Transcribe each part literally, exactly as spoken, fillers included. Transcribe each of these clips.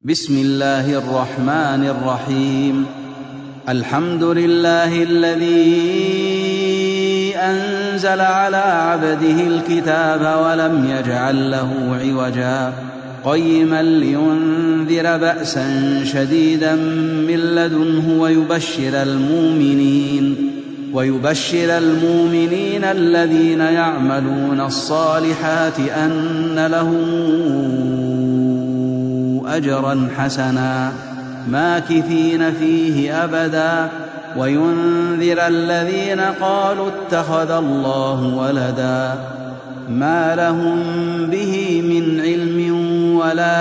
بسم الله الرحمن الرحيم. الحمد لله الذي أنزل على عبده الكتاب ولم يجعل له عوجا قيما لينذر بأسا شديدا من لدنه ويبشر المؤمنين ويبشر المؤمنين الذين يعملون الصالحات أن لهم أجرا حسنا ماكثين فيه أبدا وينذر الذين قالوا اتخذ الله ولدا ما لهم به من علم ولا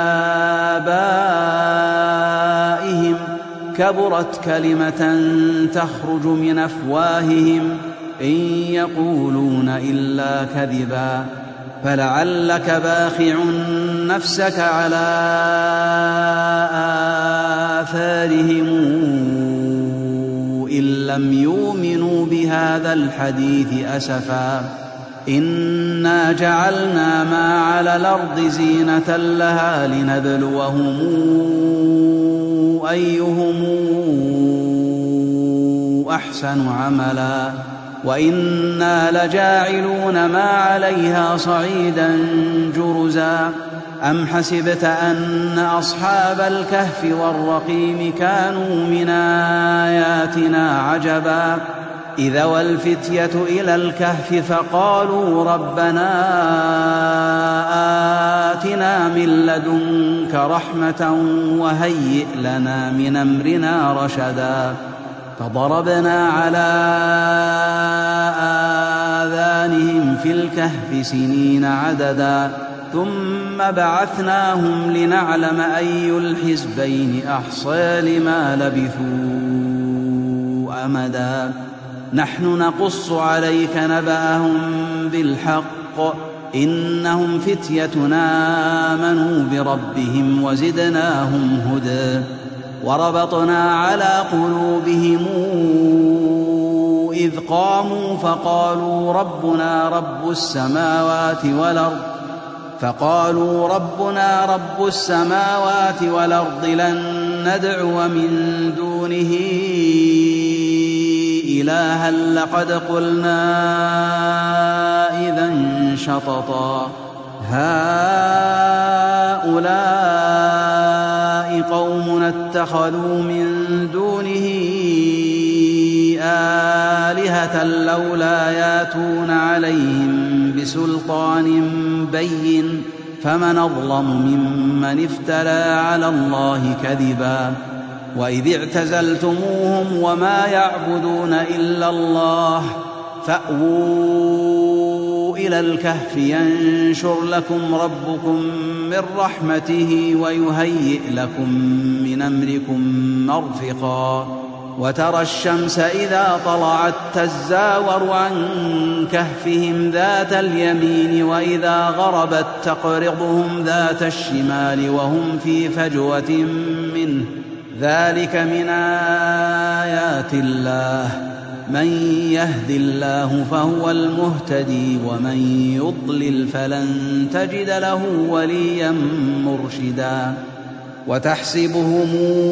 لآبائهم كبرت كلمة تخرج من أفواههم إن يقولون إلا كذبا فلعلك باخع نفسك على آثارهم إن لم يؤمنوا بهذا الحديث أسفا إنا جعلنا ما على الأرض زينة لها لنبلوهم أيهم أحسن عملا وإنا لجاعلون ما عليها صعيدا جرزا أم حسبت أن أصحاب الكهف والرقيم كانوا من آياتنا عجبا إذا والفتية إلى الكهف فقالوا ربنا آتنا من لدنك رحمة وهيئ لنا من أمرنا رشدا فضربنا على آذانهم في الكهف سنين عددا ثم بعثناهم لنعلم أي الحزبين أحصى لما لبثوا أمدا نحن نقص عليك نبأهم بالحق إنهم فتيتنا آمنوا بربهم وزدناهم هدى وربطنا على قلوبهم إذ قاموا فقالوا ربنا رب السماوات والأرض فقالوا ربنا رب السماوات والأرض لن ندعو من دونه إلها لقد قلنا إذا شططا هؤلاء قومنا اتخذوا من دونه آلهة لولا ياتون عليهم بسلطان بين فمن أظلم ممن افترى على الله كذبا وإذ اعتزلتموهم وما يعبدون إلا الله فأووا إلى الكهف ينشر لكم ربكم من رحمته ويهيئ لكم من أمركم مرفقا وترى الشمس إذا طلعت تزاور عن كهفهم ذات اليمين وإذا غربت تقرضهم ذات الشمال وهم في فجوة منه ذلك من آيات الله من يهد الله فهو المهتدي ومن يضلل فلن تجد له وليا مرشدا وتحسبهم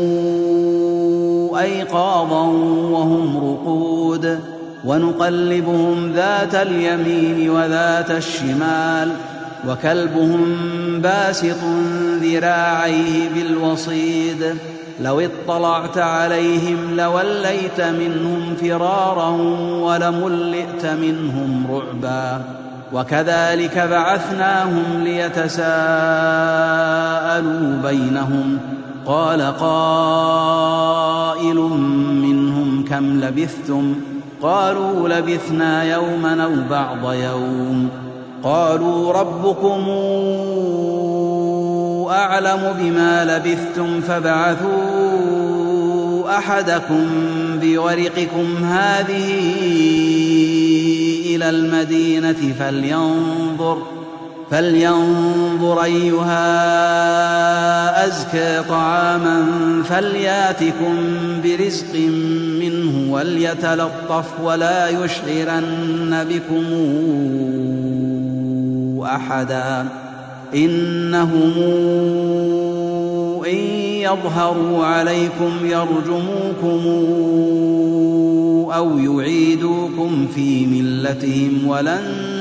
أيقاظا وهم رقود ونقلبهم ذات اليمين وذات الشمال وكلبهم باسط ذراعيه بالوصيد لو اطلعت عليهم لوليت منهم فرارا ولملئت منهم رعبا وكذلك بعثناهم ليتساءلوا بينهم قال قائل منهم كم لبثتم قالوا لبثنا يوما أو بعض يوم قالوا ربكم أعلم بما لبثتم فابعثوا أحدكم بورقكم هذه إلى المدينة فلينظر فلينظر أيها أزكى طعاما فلياتكم برزق منه وليتلطف ولا يشعرن بكم أحدا إنهم إن يظهروا عليكم يرجموكم أو يعيدوكم في ملتهم ولن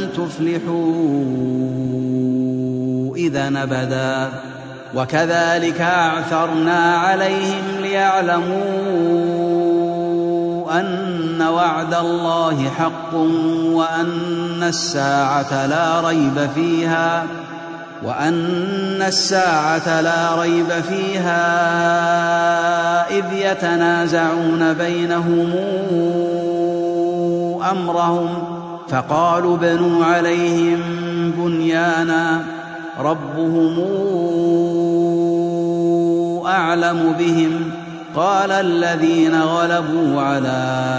تفلحوا إذا أبدا. وكذلك أعثرنا عليهم ليعلموا أن وعد الله حق وأن الساعة لا ريب فيها وأن الساعة لا ريب فيها إذ يتنازعون بينهم أمرهم فقالوا ابنوا عليهم بنيانا ربهم أعلم بهم قال الذين غلبوا على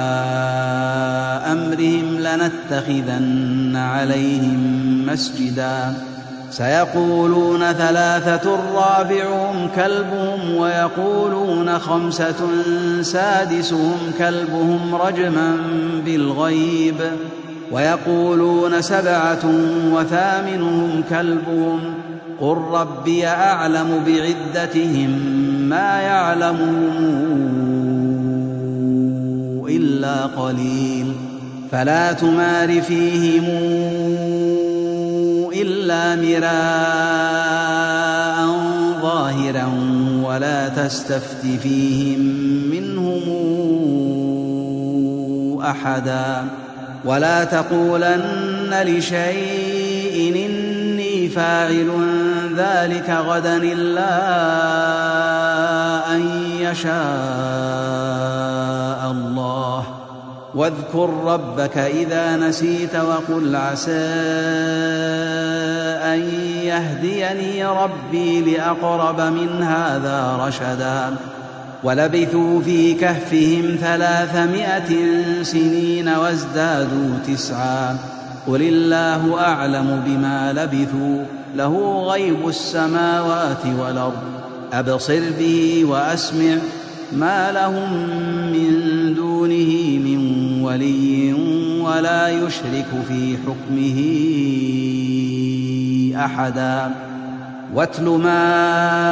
أمرهم لنتخذن عليهم مسجدا سيقولون ثلاثة رابعهم كلبهم ويقولون خمسة سادسهم كلبهم رجما بالغيب ويقولون سبعة وثامنهم كلبهم قل ربي أعلم بعدتهم ما يعلمهم إلا قليل فلا تمار فيهم إلا مراء ظاهرا ولا تستفت فيهم منهم أحدا ولا تقولن لشيء إني فاعل ذلك غدا إلا أن يشاء الله واذكر ربك إذا نسيت وقل عسى أن يهديني ربي لأقرب من هذا رشدا ولبثوا في كهفهم ثلاثمائة سنين وازدادوا تسعا قل الله أعلم بما لبثوا له غيب السماوات والأرض أبصر به وأسمع ما لهم من دونه من ولي ولا يشرك في حكمه أحدا واتل ما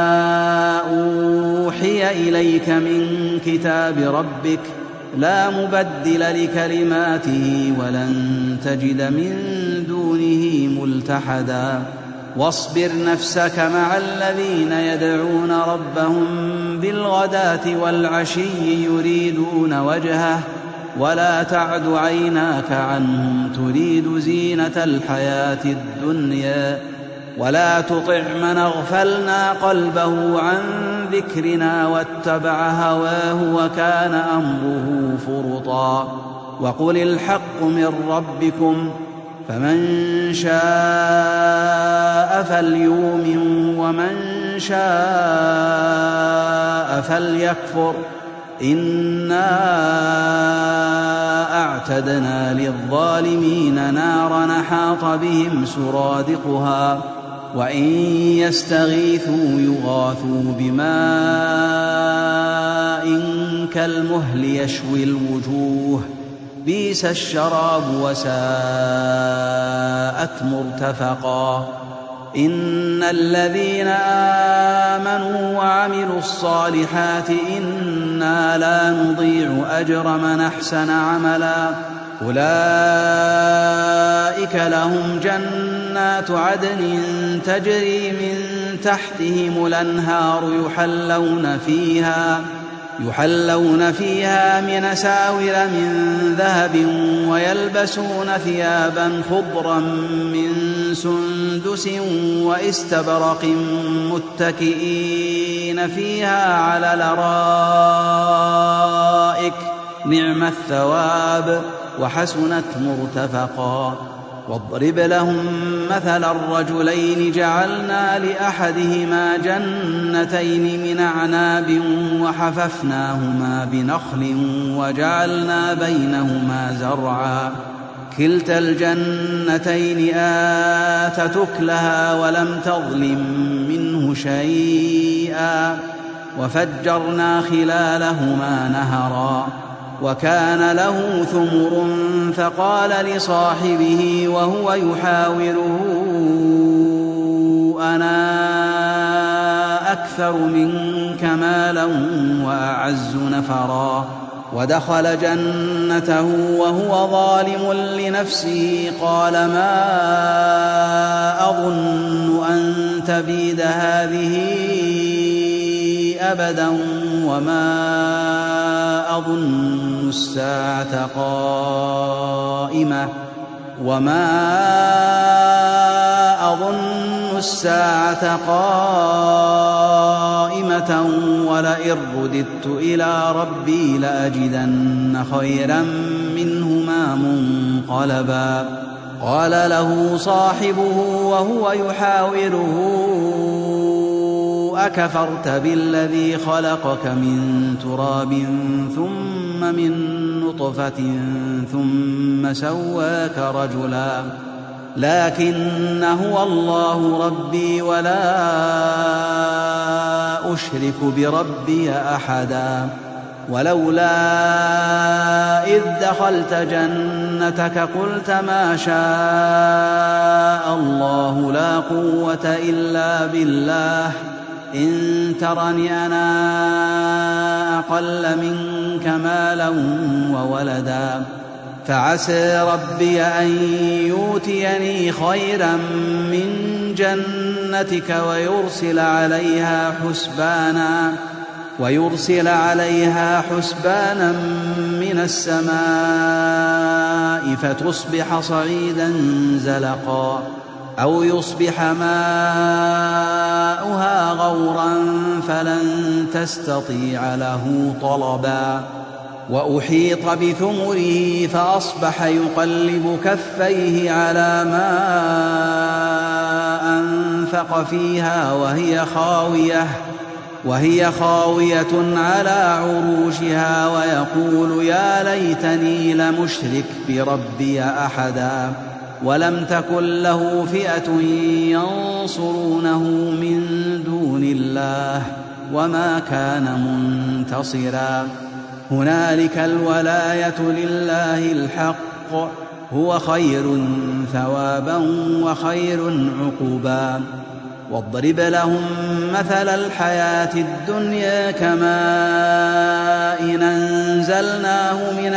أوحي إليك من كتاب ربك لا مبدل لكلماته ولن تجد من دونه ملتحدا واصبر نفسك مع الذين يدعون ربهم بالغداة والعشي يريدون وجهه ولا تعد عيناك عنهم تريد زينة الحياة الدنيا ولا تطع من أغفلنا قلبه عن ذكرنا واتبع هواه وكان أمره فرطا وقل الحق من ربكم فمن شاء فليؤمن ومن شاء فليكفر إنا أعتدنا للظالمين نارا أحاط بهم سرادقها وإن يستغيثوا يغاثوا بماء كالمهل يشوي الوجوه بئس الشراب وساءت مرتفقا إن الذين آمنوا وعملوا الصالحات إنا لا نضيع أجر من أحسن عملا أولئك لهم جنات عدن تجري من تحتهم الأنهار يحلون فيها يحلون فيها من أساور من ذهب ويلبسون ثيابا خضرا من سندس واستبرق متكئين فيها على الأرائك نعم الثواب وحسنت مرتفقا واضرب لهم مثل الرجلين جعلنا لأحدهما جنتين من أعناب وحففناهما بنخل وجعلنا بينهما زرعا كلتا الجنتين آتت أكلها ولم تظلم منه شيئا وفجرنا خلالهما نهرا وكان له ثمر فقال لصاحبه وهو يحاوره أنا أكثر منك مالا وأعز نفرا. ودخل جنته وهو ظالم لنفسه قال ما أظن أن تبيد هذه أبدا وما أظن الساعة قائمة وما أظن الساعة قائمة ولئن رددت إلى ربي لأجدن خيرا منهما منقلبا. قال له صاحبه وهو يحاوره أكفرت بالذي خلقك من تراب ثم من نطفة ثم سواك رجلا لكن هو الله ربي ولا أشرك بربي أحدا. ولولا إذ دخلت جنتك قلت ما شاء الله لا قوة إلا بالله إن ترني أنا أقل منك مالا وولدا فعسى ربي أن يؤتيني خيرا من جنتك ويرسل عليها حسبانا ويرسل عليها حسبانا من السماء فتصبح صعيدا زلقا أو يصبح ماؤها غورا فلن تستطيع له طلبا. وأحيط بثمره فأصبح يقلب كفيه على ما أنفق فيها وهي خاوية وهي خاوية على عروشها ويقول يا ليتني لمشرك بربي أحدا. ولم تكن له فئة ينصرونه من دون الله وما كان منتصرا. هنالك الولاية لله الحق هو خير ثوابا وخير عقبا. واضرب لهم مثل الحياة الدنيا كماء أنزلناه من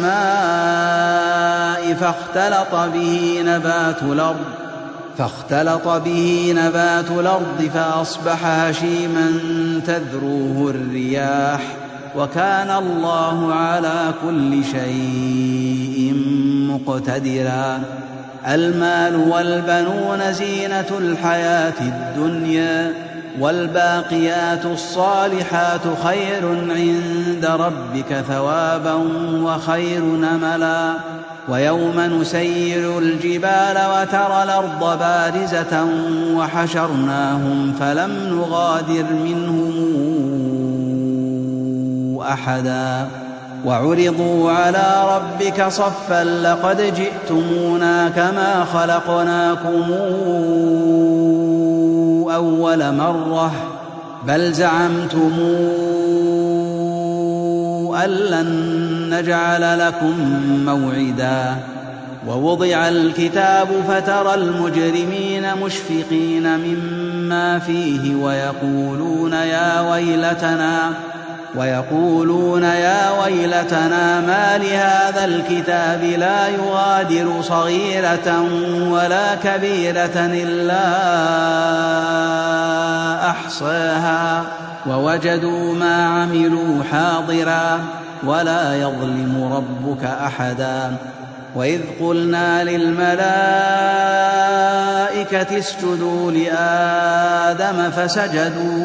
السماء فاختلط به نبات الأرض فاختلط به نبات الأرض فأصبح هشيما تذروه الرياح وكان الله على كل شيء مقتدرا. المال والبنون زينة الحياة الدنيا والباقيات الصالحات خير عند ربك ثوابا وخير نملا. ويوم نسير الجبال وترى الأرض بارزة وحشرناهم فلم نغادر منهم أحدا وعرضوا على ربك صفا لقد جئتمونا كما خلقناكم أول مرة بل زعمتم أن لن نجعل لكم موعدا. ووضع الكتاب فترى المجرمين مشفقين مما فيه ويقولون يا ويلتنا ويقولون يا ويلتنا ما لهذا الكتاب لا يغادر صغيرة ولا كبيرة إلا أحصاها ووجدوا ما عملوا حاضرا ولا يظلم ربك أحدا. وإذ قلنا للملائكة اسجدوا لآدم فسجدوا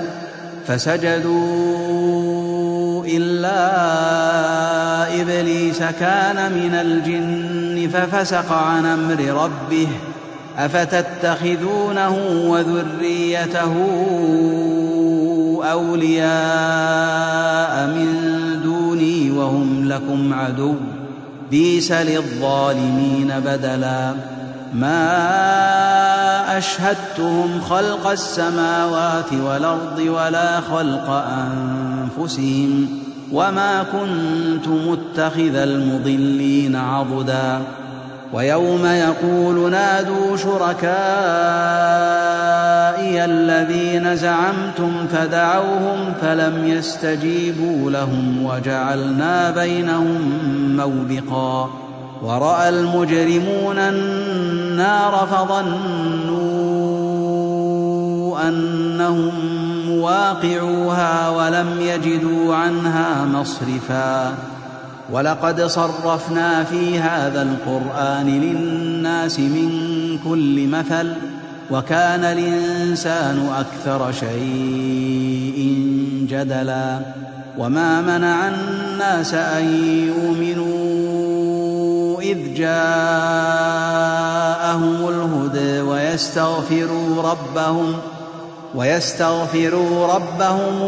فسجدوا إلا إبليس كان من الجن ففسق عن أمر ربه أفتتخذونه وذريته أولياء من دوني وهم لكم عدو بئس للظالمين بدلا. ما أشهدتهم خلق السماوات والأرض ولا خلق أنفسهم وما كنت متخذ المضلين عضدا. ويوم يقول نادوا شركائي الذين زعمتم فدعوهم فلم يستجيبوا لهم وجعلنا بينهم موبقا ورأى المجرمون النار فظنوا أنهم مواقعوها ولم يجدوا عنها مصرفا ولقد صرفنا في هذا القرآن للناس من كل مثل وكان الإنسان أكثر شيء جدلا وما منع الناس أن يؤمنوا إذ جاءهم الهدى ويستغفروا ربهم ويستغفروا ربهم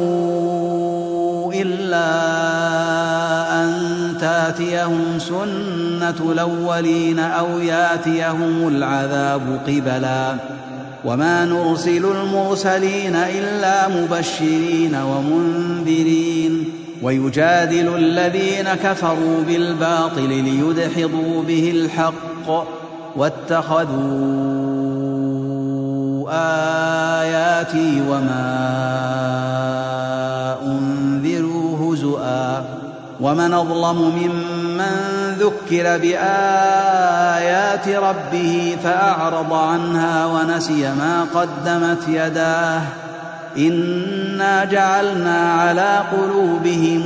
إلا أن تاتيهم سنة الأولين أو ياتيهم العذاب قبلا وما نرسل المرسلين إلا مبشرين ومنذرين ويجادل الذين كفروا بالباطل ليدحضوا به الحق واتخذوا آياتي وما أنذروا هزؤا ومن أظلم ممن ذكر بآيات ربه فأعرض عنها ونسي ما قدمت يداه إنا جعلنا على قلوبهم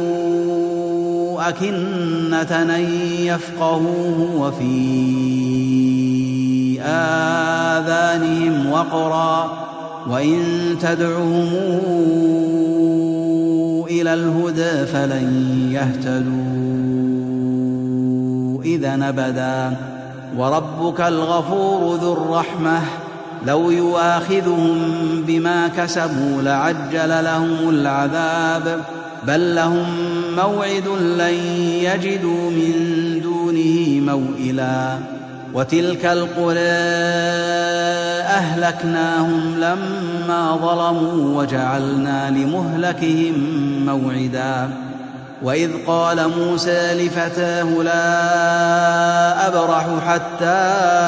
أكنة أن يفقهوه وفي آذانهم وقرا وإن تدعهم إلى الهدى فلن يهتدوا إذا أبدا وربك الغفور ذو الرحمة لو يؤاخذهم بما كسبوا لعجل لهم العذاب بل لهم موعد لن يجدوا من دونه موئلا وتلك القرى أهلكناهم لما ظلموا وجعلنا لمهلكهم موعدا وإذ قال موسى لفتاه لا أبرح حتى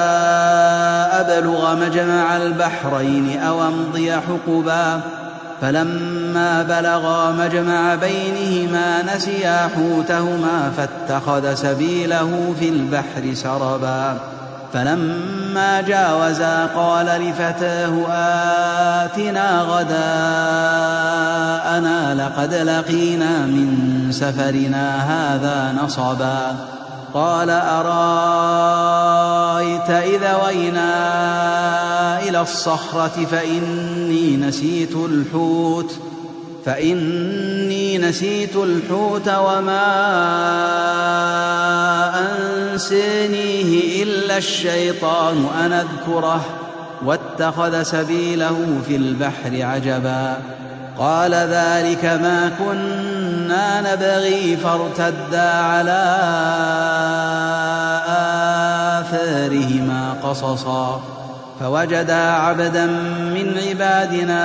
أبلغ مجمع البحرين أو أمضي حقبا فلما بلغا مجمع بينهما نسيا حوتهما فاتخذ سبيله في البحر سربا فلما جاوزا قال لفتاه آتنا غداءنا لقد لقينا من سفرنا هذا نصبا قال أرأيت إذا وينا إلى الصخرة فإني نسيت الحوت فإني نسيت الحوت وما أنسانيه إلا الشيطان أن أذكره واتخذ سبيله في البحر عجبا قال ذلك ما كنا نبغي فارتدا على آثارهما قصصا فوجدا عبدا من عبادنا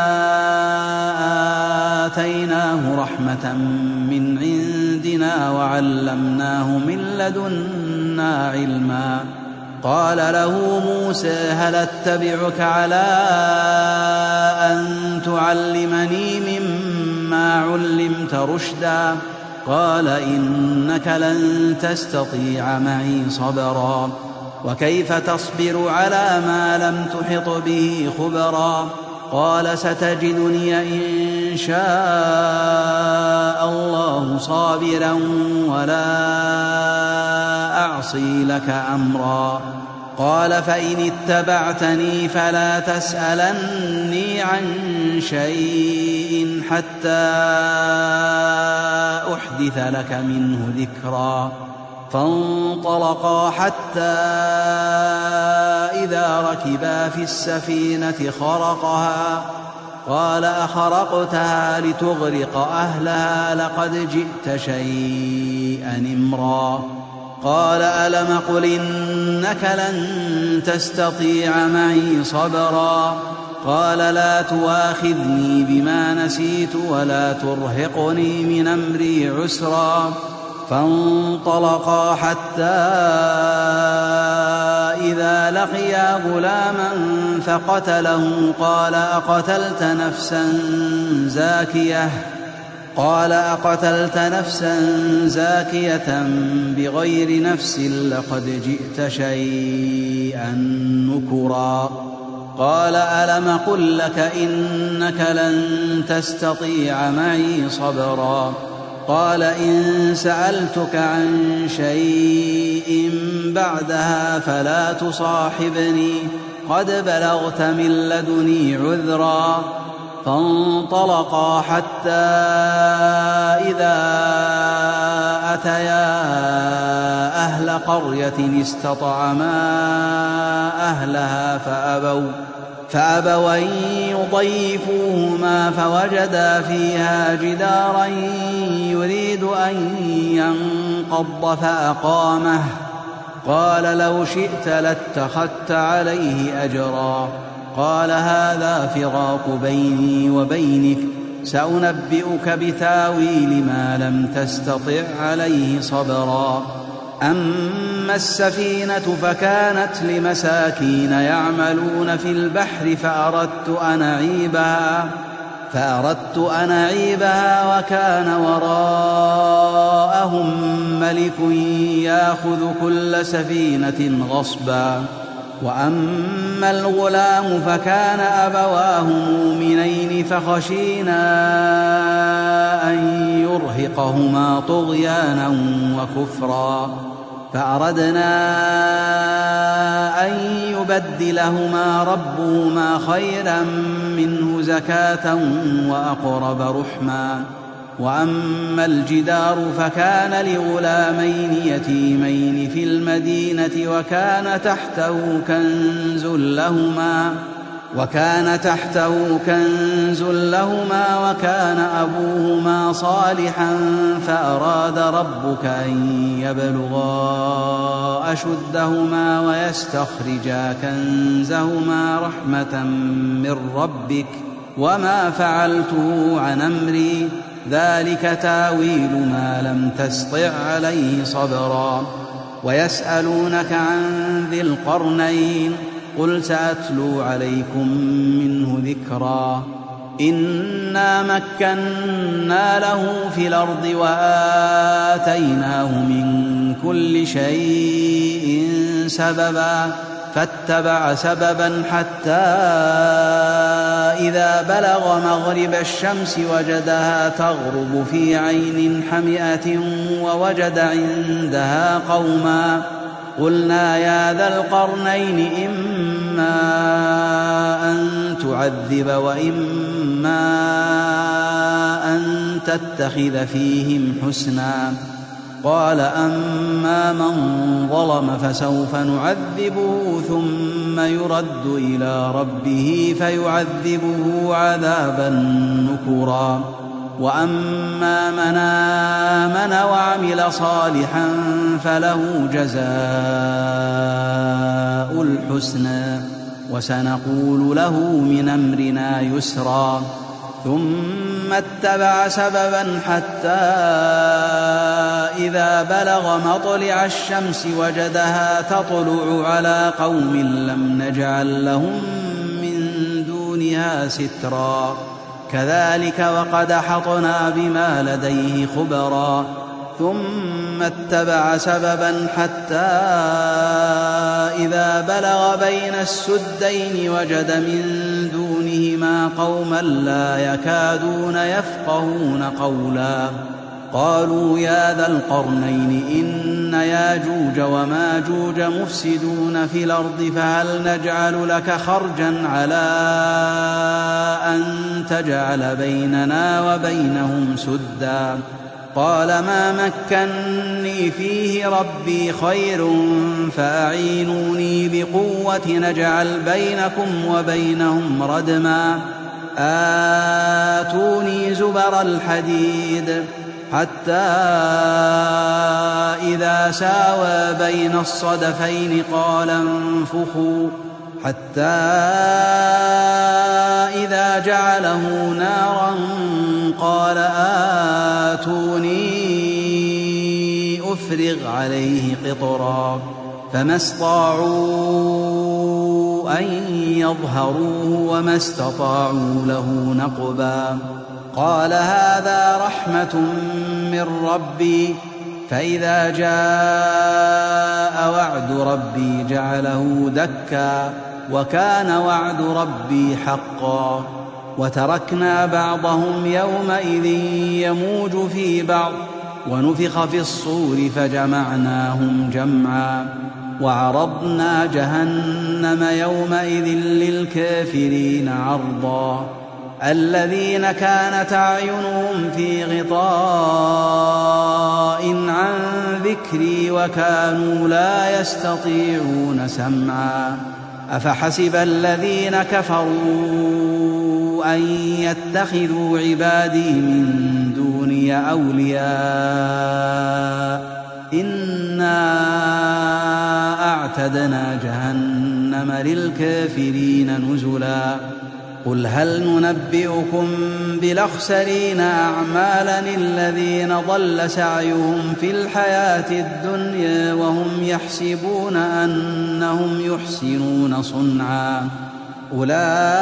آتيناه رحمة من عندنا وعلمناه من لدنا علما قال له موسى هل اتبعك على أن تعلمني مما علمت رشدا قال إنك لن تستطيع معي صبرا وكيف تصبر على ما لم تحط به خبرا قال ستجدني إن شاء الله صابرا ولا أعصي لك أمرا قال فإن اتبعتني فلا تسألني عن شيء حتى أحدث لك منه ذكرا فانطلقا حتى إذا ركبا في السفينة خرقها قال أخرقتها لتغرق أهلها لقد جئت شيئا إمرا قال ألم قل إنك لن تستطيع معي صبرا قال لا تواخذني بما نسيت ولا ترهقني من أمري عسرا فانطلقا حتى إذا لقيا غلاما فقتله قال أقتلت نفسا زاكية قال أقتلت نفسا زاكية بغير نفس لقد جئت شيئا نكرا قال ألم قل لك إنك لن تستطيع معي صبرا قال إن سألتك عن شيء بعدها فلا تصاحبني قد بلغت من لدني عذرا فانطلقا حتى إذا أتيا أهل قرية استطعما أهلها فأبوا فأبوا أن يضيفوهما فوجدا فيها جدارا يريد أن ينقض فأقامه قال لو شئت لاتخذت عليه أجرا قال هذا فراق بيني وبينك سأنبئك بتاويل ما لم تستطع عليه صبرا أما السفينة فكانت لمساكين يعملون في البحر فأردت أن أعيبها فأردت أن أعيبها وكان وراءهم ملك يأخذ كل سفينة غصبا وأما الغلام فكان أبواه مؤمنين فخشينا أن يرهقهما طغيانا وكفرا فأردنا أن يبدلهما ربهما خيرا منه زكاة وأقرب رحما وأما الجدار فكان لغلامين يتيمين في المدينة وكان تحته كنز لهما وكان تحته كنز لهما وكان أبوهما صالحا فأراد ربك أن يبلغا أشدهما ويستخرجا كنزهما رحمة من ربك وما فعلته عن أمري ذلك تاويل ما لم تسطع عليه صبرا ويسألونك عن ذي القرنين قل سأتلو عليكم منه ذكرا إنا مكنا له في الأرض وآتيناه من كل شيء سببا فاتبع سببا حتى إذا بلغ مغرب الشمس وجدها تغرب في عين حمئة ووجد عندها قوما قلنا يا ذا القرنين إما أن تعذب وإما أن تتخذ فيهم حسنا قال أما من ظلم فسوف نعذبه ثم يرد إلى ربه فيعذبه عذابا نكرا وأما من آمن وعمل صالحا فله جزاء الحسنى وسنقول له من أمرنا يسرا ثم اتبع سببا حتى إذا بلغ مطلع الشمس وجدها تطلع على قوم لم نجعل لهم من دونها سترا كذلك وقد أحطنا بما لديه خبرا ثم اتبع سببا حتى إذا بلغ بين السدين وجد من دونهما قوما لا يكادون يفقهون قولا قالوا يا ذا القرنين إن ياجوج وماجوج مفسدون في الأرض فهل نجعل لك خرجا على أن تجعل بيننا وبينهم سدا قال ما مكني فيه ربي خير فأعينوني بقوة نجعل بينكم وبينهم ردما آتوني زبر الحديد حتى إذا ساوى بين الصدفين قال انفخوا حتى إذا جعله نارا قال آتوني يفرغ عليه قطرا فما استطاعوا أن يظهروه وما استطاعوا له نقبا. قال هذا رحمة من ربي فإذا جاء وعد ربي جعله دكا وكان وعد ربي حقا. وتركنا بعضهم يومئذ يموج في بعض ونفخ في الصور فجمعناهم جمعا وعرضنا جهنم يومئذ للكافرين عرضا. الذين كانت أعينهم في غطاء عن ذكري وكانوا لا يستطيعون سمعا. أفحسب الذين كفروا أن يتخذوا عبادي من دوني أولياء إنا أعتدنا جهنم للكافرين نزلا. قل هل ننبئكم بالأخسرين أعمالا الذين ضل سعيهم في الحياة الدنيا وهم يحسبون أنهم يحسنون صنعا. أولئك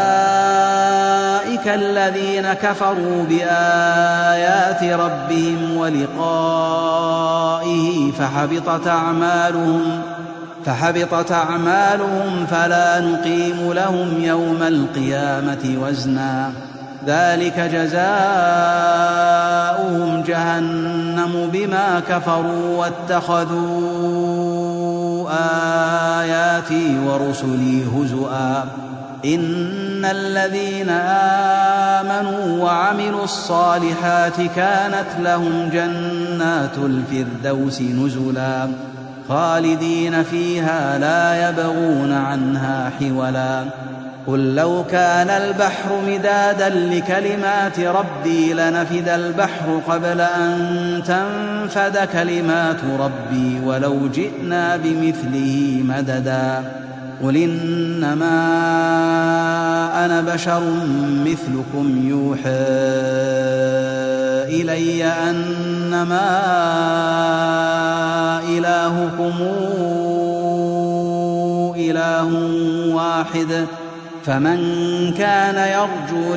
الذين كفروا بآيات ربهم ولقائه فحبطت أعمالهم فحبطت أعمالهم فلا نقيم لهم يوم القيامة وزنا. ذلك جزاؤهم جهنم بما كفروا واتخذوا آياتي ورسلي هزؤا. إن الذين آمنوا وعملوا الصالحات كانت لهم جنات الفردوس نزلا خالدين فيها لا يبغون عنها حولا. قل لو كان البحر مدادا لكلمات ربي لنفد البحر قبل أن تنفد كلمات ربي ولو جئنا بمثله مددا. قل إنما أنا بشر مثلكم يوحى إلي أنما إلهكم إله واحد فمن كان يرجو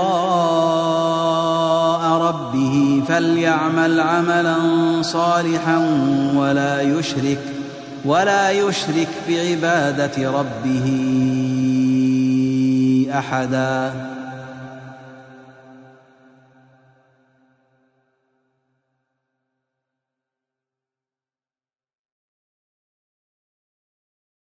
لقاء ربه فليعمل عملا صالحا ولا يشرك ولا يشرك بعبادة ربه أحدا.